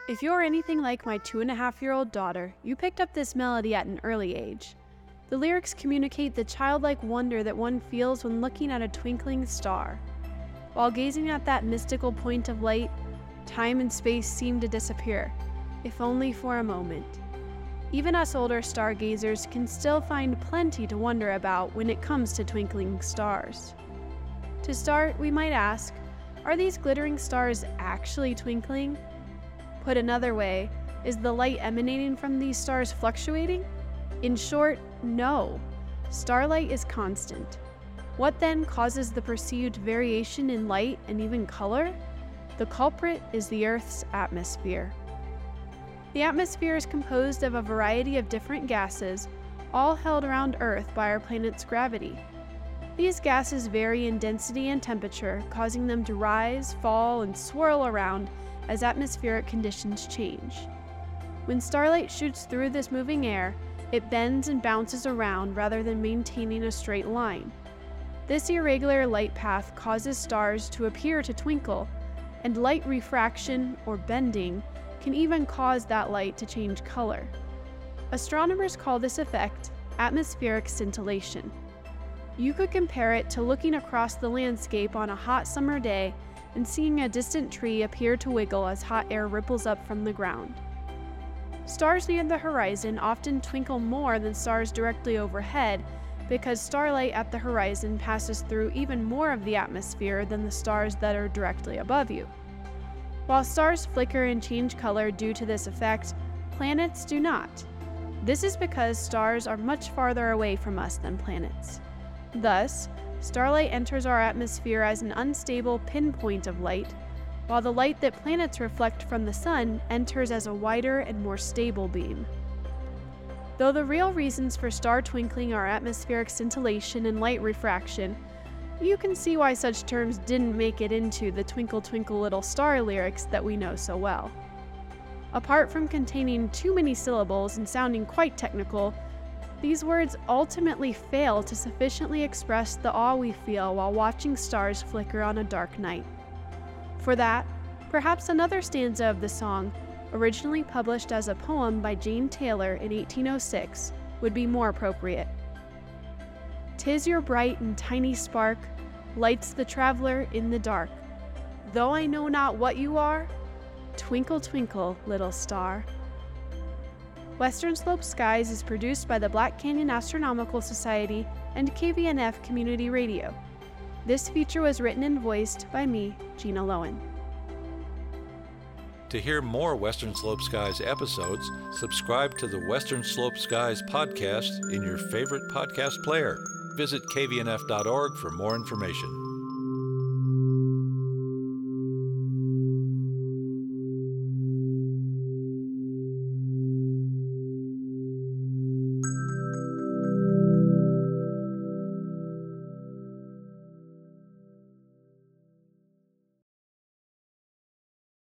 If you're anything like my 2.5-year-old daughter, you picked up this melody at an early age. The lyrics communicate the childlike wonder that one feels when looking at a twinkling star. While gazing at that mystical point of light, time and space seem to disappear, if only for a moment. Even us older stargazers can still find plenty to wonder about when it comes to twinkling stars. To start, we might ask, are these glittering stars actually twinkling? Put another way, is the light emanating from these stars fluctuating? In short, no. Starlight is constant. What then causes the perceived variation in light and even color? The culprit is the Earth's atmosphere. The atmosphere is composed of a variety of different gases, all held around Earth by our planet's gravity. These gases vary in density and temperature, causing them to rise, fall, and swirl around as atmospheric conditions change. When starlight shoots through this moving air, it bends and bounces around rather than maintaining a straight line. This irregular light path causes stars to appear to twinkle, and light refraction, or bending, can even cause that light to change color. Astronomers call this effect atmospheric scintillation. You could compare it to looking across the landscape on a hot summer day and seeing a distant tree appear to wiggle as hot air ripples up from the ground. Stars near the horizon often twinkle more than stars directly overhead because starlight at the horizon passes through even more of the atmosphere than the stars that are directly above you. While stars flicker and change color due to this effect, planets do not. This is because stars are much farther away from us than planets. Thus, starlight enters our atmosphere as an unstable pinpoint of light, while the light that planets reflect from the sun enters as a wider and more stable beam. Though the real reasons for star twinkling are atmospheric scintillation and light refraction, you can see why such terms didn't make it into the Twinkle Twinkle Little Star lyrics that we know so well. Apart from containing too many syllables and sounding quite technical, these words ultimately fail to sufficiently express the awe we feel while watching stars flicker on a dark night. For that, perhaps another stanza of the song, originally published as a poem by Jane Taylor in 1806, would be more appropriate. "'Tis your bright and tiny spark lights the traveler in the dark. Though I know not what you are, twinkle, twinkle, little star." Western Slope Skies is produced by the Black Canyon Astronomical Society and KVNF Community Radio. This feature was written and voiced by me, Gina Lowen. To hear more Western Slope Skies episodes, subscribe to the Western Slope Skies podcast in your favorite podcast player. Visit kvnf.org for more information.